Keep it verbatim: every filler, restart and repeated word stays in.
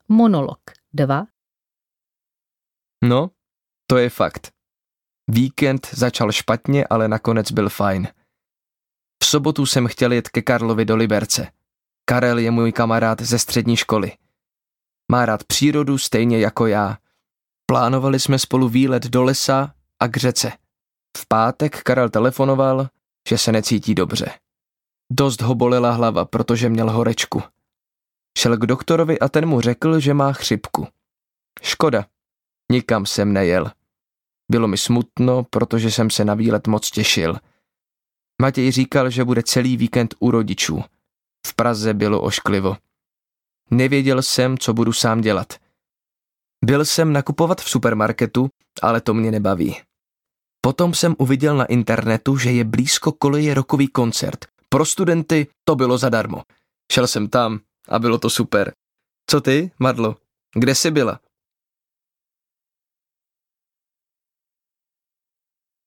Monolog dva. No, to je fakt. Víkend začal špatně, ale nakonec byl fajn. V sobotu jsem chtěl jet ke Karlovi do Liberce. Karel je můj kamarád ze střední školy. Má rád přírodu stejně jako já. Plánovali jsme spolu výlet do lesa a k řece. V pátek Karel telefonoval, že se necítí dobře. Dost ho bolela hlava, protože měl horečku. Šel k doktorovi a ten mu řekl, že má chřipku. Škoda, nikam jsem nejel. Bylo mi smutno, protože jsem se na výlet moc těšil. Matěj říkal, že bude celý víkend u rodičů. V Praze bylo ošklivo. Nevěděl jsem, co budu sám dělat. Byl jsem nakupovat v supermarketu, ale to mě nebaví. Potom jsem uviděl na internetu, že je blízko koleje rockový koncert. Pro studenty to bylo zadarmo. Šel jsem tam a bylo to super. Co ty, Marlo? Kde jsi byla?